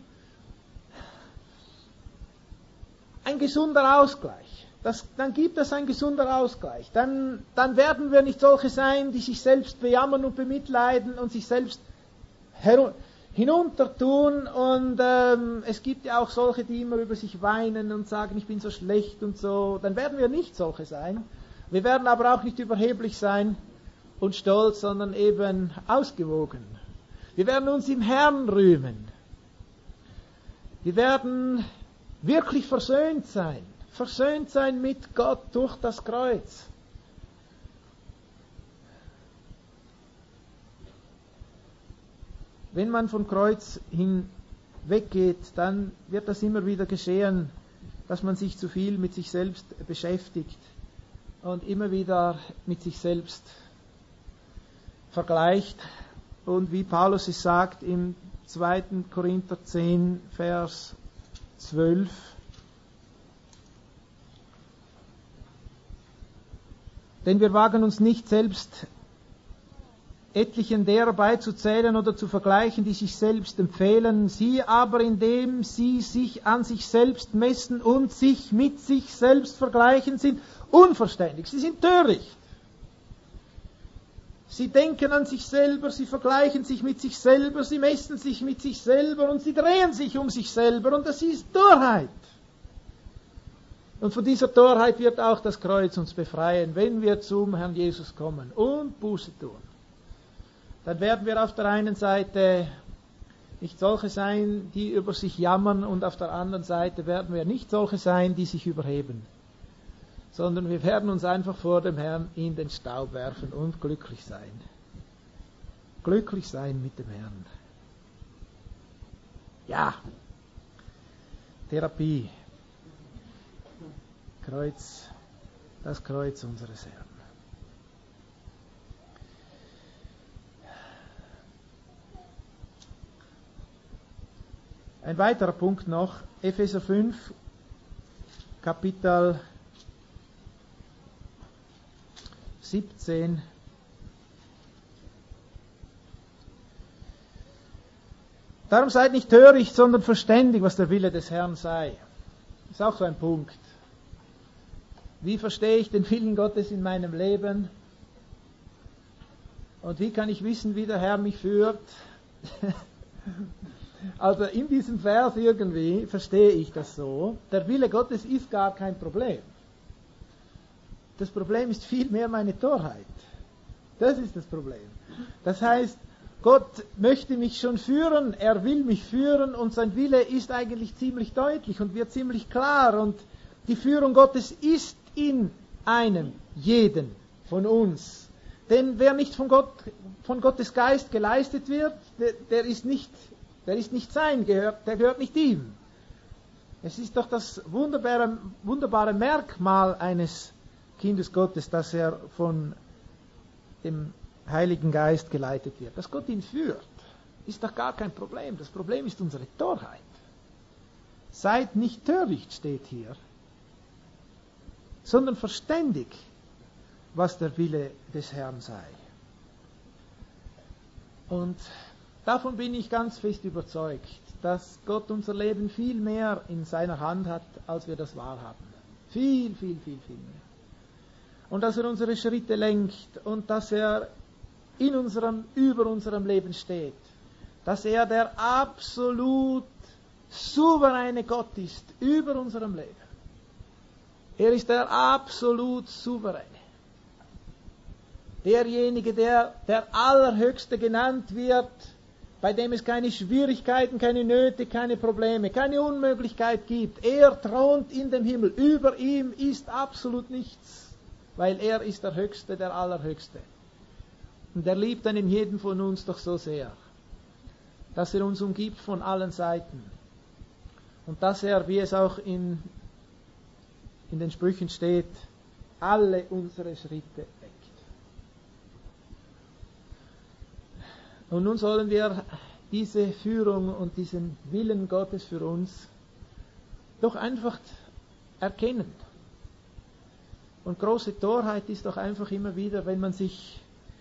gesunder Ausgleich. Dann gibt es ein gesunder Ausgleich. Dann werden wir nicht solche sein, die sich selbst bejammern und bemitleiden und sich selbst hinuntertun. Und es gibt ja auch solche, die immer über sich weinen und sagen, ich bin so schlecht und so. Dann werden wir nicht solche sein. Wir werden aber auch nicht überheblich sein und stolz, sondern eben ausgewogen. Wir werden uns im Herrn rühmen. Wir werden wirklich versöhnt sein. Versöhnt sein mit Gott durch das Kreuz. Wenn man vom Kreuz hinweggeht, dann wird das immer wieder geschehen, dass man sich zu viel mit sich selbst beschäftigt und immer wieder mit sich selbst vergleicht. Und wie Paulus es sagt im 2. Korinther 10, Vers 12, denn wir wagen uns nicht selbst etlichen derer beizuzählen oder zu vergleichen, die sich selbst empfehlen, sie aber, indem sie sich an sich selbst messen und sich mit sich selbst vergleichen, sind unverständig, sie sind töricht. Sie denken an sich selber, sie vergleichen sich mit sich selber, sie messen sich mit sich selber und sie drehen sich um sich selber und das ist Torheit. Und von dieser Torheit wird auch das Kreuz uns befreien, wenn wir zum Herrn Jesus kommen und Buße tun. Dann werden wir auf der einen Seite nicht solche sein, die über sich jammern, und auf der anderen Seite werden wir nicht solche sein, die sich überheben, sondern wir werden uns einfach vor dem Herrn in den Staub werfen und glücklich sein. Glücklich sein mit dem Herrn. Ja, Therapie. Kreuz, das Kreuz unseres Herrn. Ein weiterer Punkt noch, Epheser 5, Kapitel 17. Darum seid nicht töricht, sondern verständig, was der Wille des Herrn sei. Das ist auch so ein Punkt. Wie verstehe ich den Willen Gottes in meinem Leben? Und wie kann ich wissen, wie der Herr mich führt? Also in diesem Vers irgendwie verstehe ich das so. Der Wille Gottes ist gar kein Problem. Das Problem ist vielmehr meine Torheit. Das ist das Problem. Das heißt, Gott möchte mich schon führen, er will mich führen und sein Wille ist eigentlich ziemlich deutlich und wird ziemlich klar. Und die Führung Gottes ist in einem jeden von uns. Denn wer nicht von Gottes Geist geleistet wird, der ist nicht sein, der gehört nicht ihm. Es ist doch das wunderbare Merkmal eines Kindes Gottes, dass er von dem Heiligen Geist geleitet wird. Dass Gott ihn führt, ist doch gar kein Problem. Das Problem ist unsere Torheit. Seid nicht töricht, steht hier, sondern verständig, was der Wille des Herrn sei. Und davon bin ich ganz fest überzeugt, dass Gott unser Leben viel mehr in seiner Hand hat, als wir das wahrhaben. Viel, viel, viel, viel mehr. Und dass er unsere Schritte lenkt und dass er über unserem Leben steht. Dass er der absolut souveräne Gott ist über unserem Leben. Er ist der absolut Souveräne. Derjenige, der Allerhöchste genannt wird, bei dem es keine Schwierigkeiten, keine Nöte, keine Probleme, keine Unmöglichkeit gibt. Er thront in dem Himmel. Über ihm ist absolut nichts, weil er ist der Höchste, der Allerhöchste. Und er liebt einen jeden von uns doch so sehr, dass er uns umgibt von allen Seiten. Und dass er, wie es auch in den Sprüchen steht, alle unsere Schritte lenkt. Und nun sollen wir diese Führung und diesen Willen Gottes für uns doch einfach erkennen. Und große Torheit ist doch einfach immer wieder, wenn man sich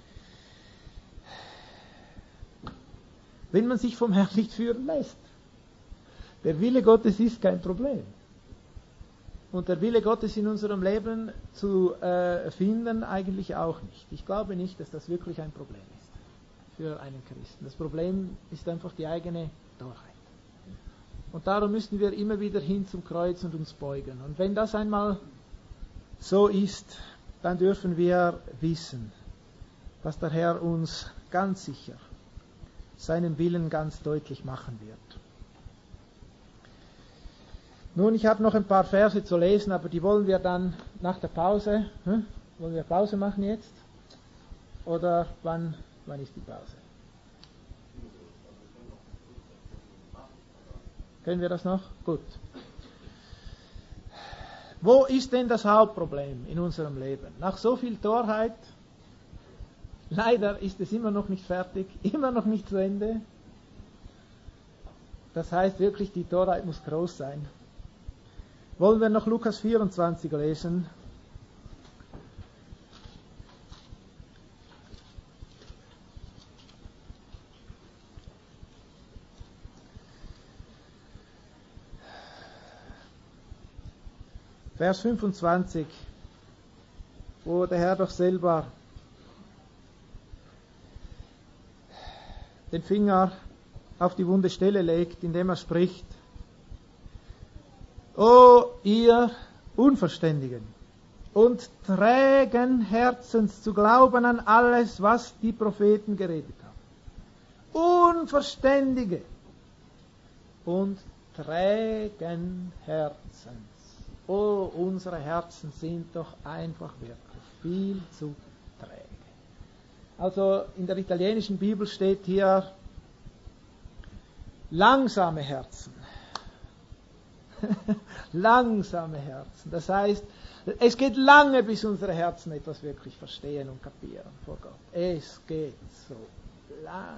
vom Herrn nicht führen lässt. Der Wille Gottes ist kein Problem. Und der Wille Gottes in unserem Leben zu finden, eigentlich auch nicht. Ich glaube nicht, dass das wirklich ein Problem ist für einen Christen. Das Problem ist einfach die eigene Torheit. Und darum müssen wir immer wieder hin zum Kreuz und uns beugen. Und wenn das einmal so ist, dann dürfen wir wissen, dass der Herr uns ganz sicher seinen Willen ganz deutlich machen wird. Nun, ich habe noch ein paar Verse zu lesen, aber die wollen wir dann nach der Pause. Wollen wir Pause machen jetzt? Oder wann ist die Pause? Können wir das noch? Gut. Wo ist denn das Hauptproblem in unserem Leben? Nach so viel Torheit, leider ist es immer noch nicht fertig, immer noch nicht zu Ende. Das heißt wirklich, die Torheit muss groß sein. Wollen wir noch Lukas 24 lesen? Vers 25, wo der Herr doch selber den Finger auf die wunde Stelle legt, indem er spricht: O ihr Unverständigen und trägen Herzens zu glauben an alles, was die Propheten geredet haben. Unverständige und trägen Herzens. Oh, unsere Herzen sind doch einfach wirklich viel zu träge. Also in der italienischen Bibel steht hier langsame Herzen. Langsame Herzen. Das heißt, es geht lange, bis unsere Herzen etwas wirklich verstehen und kapieren vor Gott. Es geht so lange.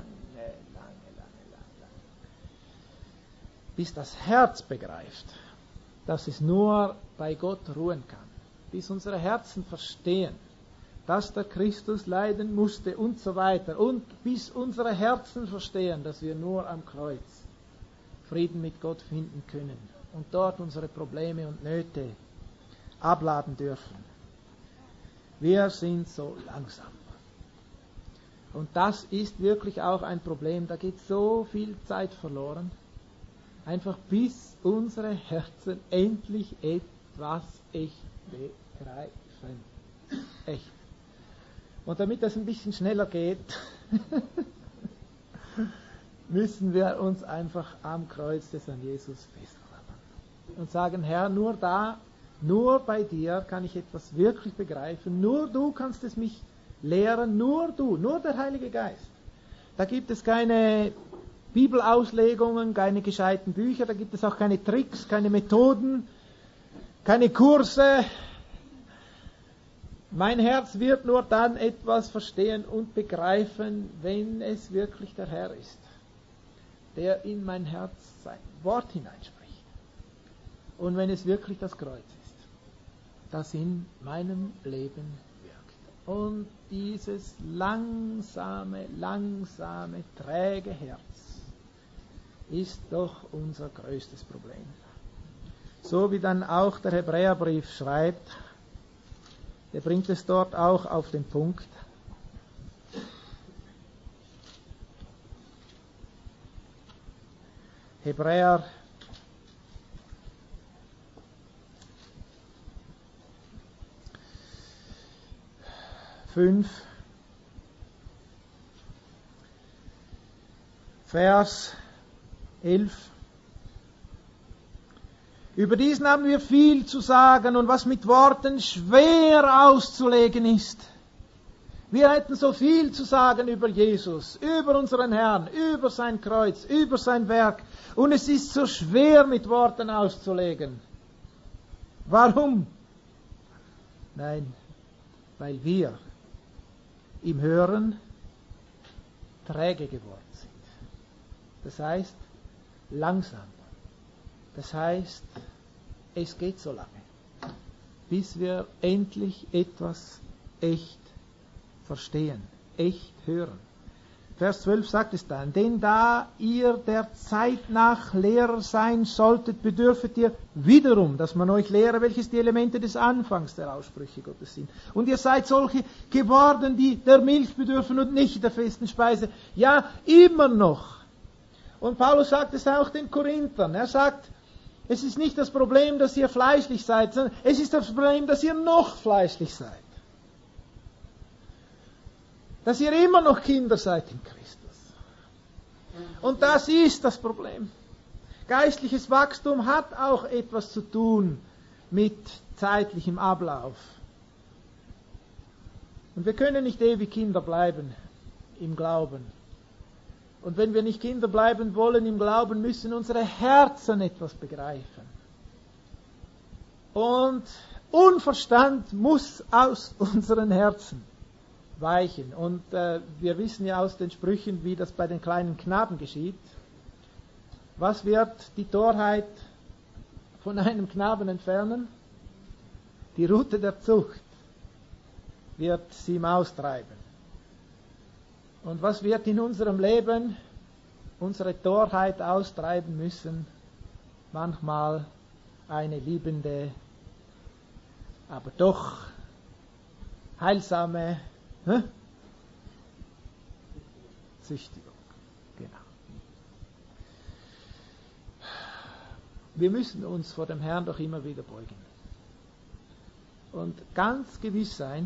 Bis das Herz begreift, dass es nur bei Gott ruhen kann. Bis unsere Herzen verstehen, dass der Christus leiden musste und so weiter. Und bis unsere Herzen verstehen, dass wir nur am Kreuz Frieden mit Gott finden können und dort unsere Probleme und Nöte abladen dürfen. Wir sind so langsam. Und das ist wirklich auch ein Problem. Da geht so viel Zeit verloren. Einfach bis unsere Herzen endlich etwas echt begreifen. Echt. Und damit das ein bisschen schneller geht, müssen wir uns einfach am Kreuz des Herrn Jesus festklammern. Und sagen: Herr, nur da, nur bei dir kann ich etwas wirklich begreifen. Nur du kannst es mich lehren. Nur du, nur der Heilige Geist. Da gibt es keine Bibelauslegungen, keine gescheiten Bücher, da gibt es auch keine Tricks, keine Methoden, keine Kurse. Mein Herz wird nur dann etwas verstehen und begreifen, wenn es wirklich der Herr ist, der in mein Herz sein Wort hineinspricht. Und wenn es wirklich das Kreuz ist, das in meinem Leben wirkt. Und dieses langsame, träge Herz ist doch unser größtes Problem. So wie dann auch der Hebräerbrief schreibt, der bringt es dort auch auf den Punkt. Hebräer 5, Vers 11. Über diesen haben wir viel zu sagen und was mit Worten schwer auszulegen ist. Wir hätten so viel zu sagen über Jesus, über unseren Herrn, über sein Kreuz, über sein Werk. Und es ist so schwer mit Worten auszulegen. Warum? Nein, weil wir im Hören träge geworden sind. Das heißt, langsam. Das heißt, es geht so lange, bis wir endlich etwas echt verstehen, echt hören. Vers 12 sagt es dann, denn da ihr der Zeit nach Lehrer sein solltet, bedürfet ihr wiederum, dass man euch lehre, welches die Elemente des Anfangs der Aussprüche Gottes sind. Und ihr seid solche geworden, die der Milch bedürfen und nicht der festen Speise. Ja, immer noch. Und Paulus sagt es auch den Korinthern. Er sagt, es ist nicht das Problem, dass ihr fleischlich seid, sondern es ist das Problem, dass ihr noch fleischlich seid. Dass ihr immer noch Kinder seid in Christus. Und das ist das Problem. Geistliches Wachstum hat auch etwas zu tun mit zeitlichem Ablauf. Und wir können nicht ewig Kinder bleiben im Glauben. Und wenn wir nicht Kinder bleiben wollen im Glauben, müssen unsere Herzen etwas begreifen. Und Unverstand muss aus unseren Herzen weichen. Und wir wissen ja aus den Sprüchen, wie das bei den kleinen Knaben geschieht. Was wird die Torheit von einem Knaben entfernen? Die Rute der Zucht wird sie ihm austreiben. Und was wird in unserem Leben unsere Torheit austreiben müssen? Manchmal eine liebende, aber doch heilsame Züchtigung. Genau. Wir müssen uns vor dem Herrn doch immer wieder beugen. Und ganz gewiss sein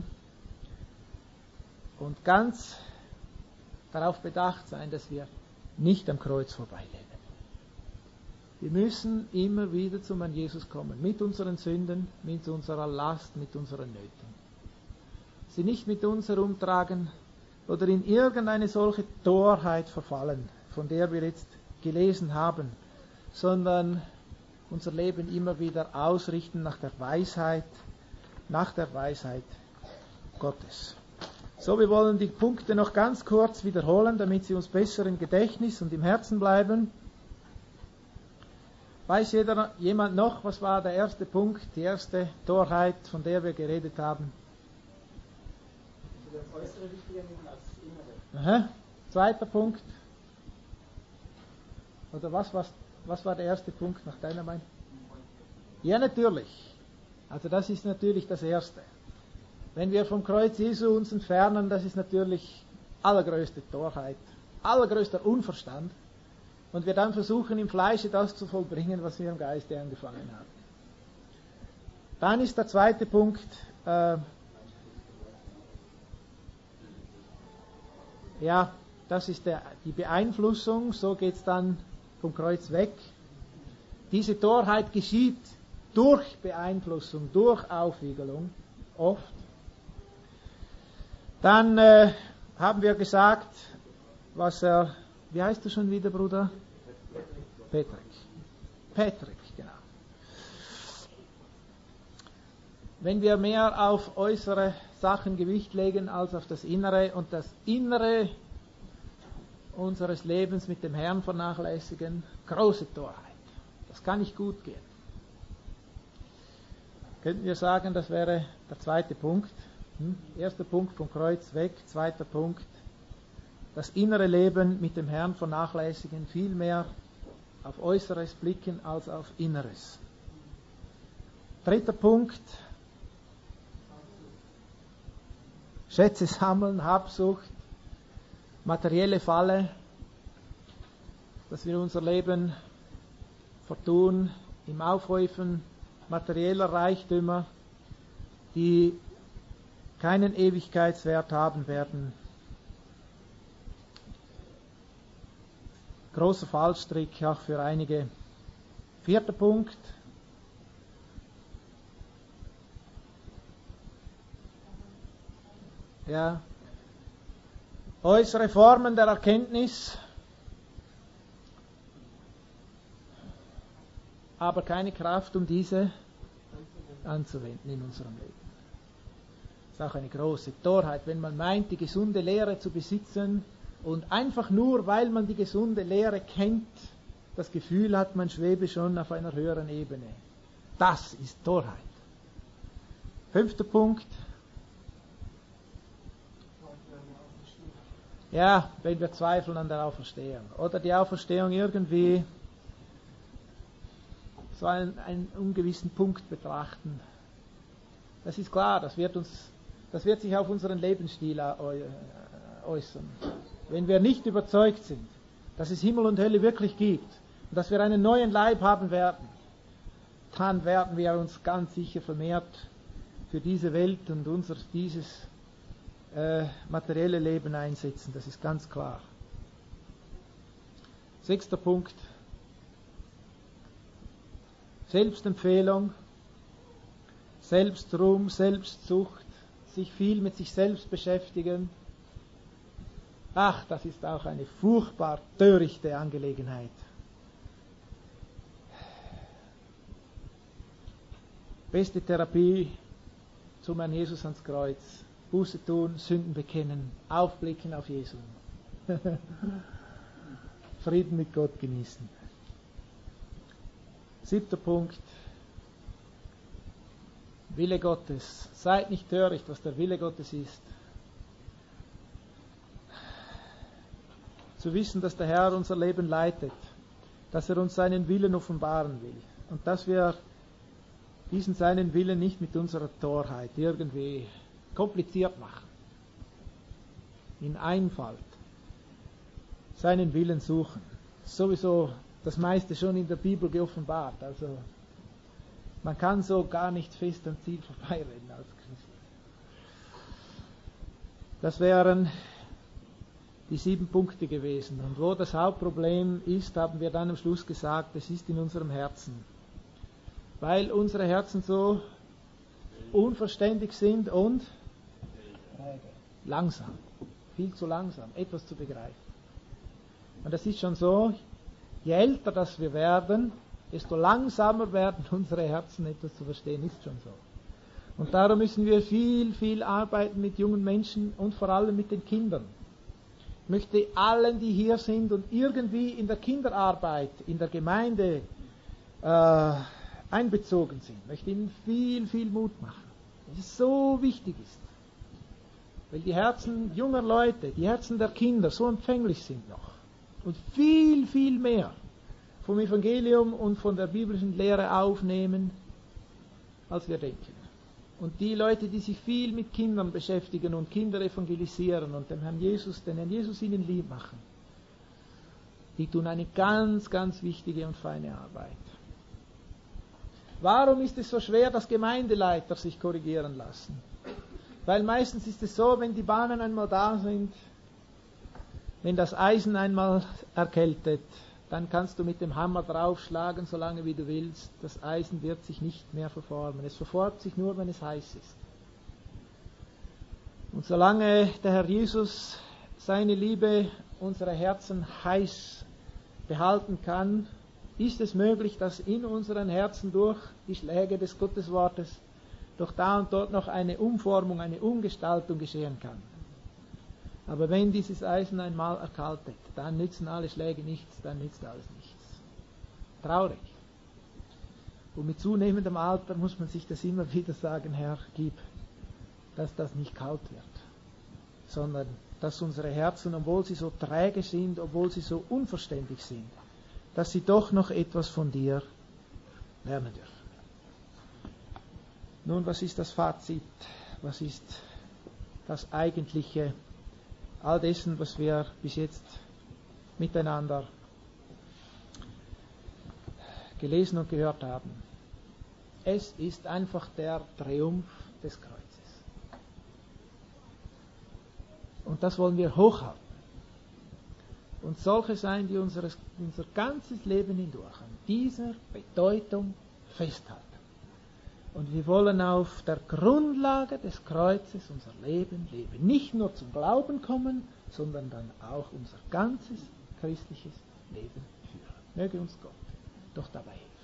und ganz darauf bedacht sein, dass wir nicht am Kreuz vorbeileben. Wir müssen immer wieder zum Herrn Jesus kommen, mit unseren Sünden, mit unserer Last, mit unseren Nöten. Sie nicht mit uns herumtragen oder in irgendeine solche Torheit verfallen, von der wir jetzt gelesen haben, sondern unser Leben immer wieder ausrichten nach der Weisheit Gottes. So, wir wollen die Punkte noch ganz kurz wiederholen, damit sie uns besser im Gedächtnis und im Herzen bleiben. Weiß jemand noch, was war der erste Punkt, die erste Torheit, von der wir geredet haben? Das Äußere wichtiger nehmen als das Innere. Aha. Zweiter Punkt. Oder was war der erste Punkt nach deiner Meinung? Ja, natürlich. Also das ist natürlich das Erste. Wenn wir vom Kreuz Jesu uns entfernen, das ist natürlich allergrößte Torheit, allergrößter Unverstand. Und wir dann versuchen, im Fleische das zu vollbringen, was wir im Geiste angefangen haben. Dann ist der zweite Punkt, das ist die Beeinflussung, so geht es dann vom Kreuz weg. Diese Torheit geschieht durch Beeinflussung, durch Aufwiegelung, oft. Dann haben wir gesagt, wie heißt du schon wieder, Bruder? Patrick, genau. Wenn wir mehr auf äußere Sachen Gewicht legen als auf das Innere und das Innere unseres Lebens mit dem Herrn vernachlässigen, große Torheit. Das kann nicht gut gehen. Könnten wir sagen, das wäre der zweite Punkt. Erster Punkt, vom Kreuz weg. Zweiter Punkt, das innere Leben mit dem Herrn vernachlässigen, viel mehr auf Äußeres blicken als auf Inneres. Dritter Punkt, Schätze sammeln, Habsucht, materielle Falle, dass wir unser Leben vertun im Aufhäufen materieller Reichtümer, die keinen Ewigkeitswert haben werden. Großer Fallstrick auch für einige. Vierter Punkt. Ja. Äußere Formen der Erkenntnis, aber keine Kraft, um diese anzuwenden in unserem Leben. Das ist auch eine große Torheit, wenn man meint, die gesunde Lehre zu besitzen und einfach nur, weil man die gesunde Lehre kennt, das Gefühl hat, man schwebe schon auf einer höheren Ebene. Das ist Torheit. Fünfter Punkt. Ja, wenn wir zweifeln an der Auferstehung. Oder die Auferstehung irgendwie so einen ungewissen Punkt betrachten. Das ist klar, das wird sich auf unseren Lebensstil äußern. Wenn wir nicht überzeugt sind, dass es Himmel und Hölle wirklich gibt und dass wir einen neuen Leib haben werden, dann werden wir uns ganz sicher vermehrt für diese Welt und dieses materielle Leben einsetzen. Das ist ganz klar. Sechster Punkt. Selbstempfehlung, Selbstruhm, Selbstsucht, sich viel mit sich selbst beschäftigen. Ach, das ist auch eine furchtbar törichte Angelegenheit. Beste Therapie zum Herrn Jesus ans Kreuz. Buße tun, Sünden bekennen, aufblicken auf Jesus. Frieden mit Gott genießen. Siebter Punkt. Wille Gottes. Seid nicht töricht, was der Wille Gottes ist. Zu wissen, dass der Herr unser Leben leitet, dass er uns seinen Willen offenbaren will und dass wir diesen seinen Willen nicht mit unserer Torheit irgendwie kompliziert machen. In Einfalt. Seinen Willen suchen. Sowieso das meiste schon in der Bibel geoffenbart. Also man kann so gar nicht fest am Ziel vorbeirennen als Christ. Das wären die 7 Punkte gewesen. Und wo das Hauptproblem ist, haben wir dann am Schluss gesagt, es ist in unserem Herzen. Weil unsere Herzen so unverständig sind und langsam. Viel zu langsam, etwas zu begreifen. Und das ist schon so, je älter das wir werden, desto langsamer werden unsere Herzen, etwas zu verstehen, ist schon so. Und darum müssen wir viel, viel arbeiten mit jungen Menschen und vor allem mit den Kindern. Ich möchte allen, die hier sind und irgendwie in der Kinderarbeit, in der Gemeinde einbezogen sind, möchte ihnen viel, viel Mut machen, dass es so wichtig ist. Weil die Herzen junger Leute, die Herzen der Kinder so empfänglich sind noch und viel, viel mehr vom Evangelium und von der biblischen Lehre aufnehmen, als wir denken. Und die Leute, die sich viel mit Kindern beschäftigen und Kinder evangelisieren und den Herrn Jesus ihnen lieb machen, die tun eine ganz, ganz wichtige und feine Arbeit. Warum ist es so schwer, dass Gemeindeleiter sich korrigieren lassen? Weil meistens ist es so, wenn die Bahnen einmal da sind, wenn das Eisen einmal erkältet, dann kannst du mit dem Hammer draufschlagen, solange wie du willst. Das Eisen wird sich nicht mehr verformen. Es verformt sich nur, wenn es heiß ist. Und solange der Herr Jesus seine Liebe unsere Herzen heiß behalten kann, ist es möglich, dass in unseren Herzen durch die Schläge des Gotteswortes doch da und dort noch eine Umformung, eine Umgestaltung geschehen kann. Aber wenn dieses Eisen einmal erkaltet, dann nützen alle Schläge nichts, dann nützt alles nichts. Traurig. Und mit zunehmendem Alter muss man sich das immer wieder sagen, Herr, gib dass das nicht kalt wird, sondern dass unsere Herzen, obwohl sie so träge sind, obwohl sie so unverständlich sind, dass sie doch noch etwas von dir lernen dürfen. Nun, was ist das Fazit? Was ist das Eigentliche all dessen, was wir bis jetzt miteinander gelesen und gehört haben? Es ist einfach der Triumph des Kreuzes. Und das wollen wir hochhalten. Und solche sein, die unser ganzes Leben hindurch an dieser Bedeutung festhalten. Und wir wollen auf der Grundlage des Kreuzes unser Leben leben. Nicht nur zum Glauben kommen, sondern dann auch unser ganzes christliches Leben führen. Möge uns Gott doch dabei helfen.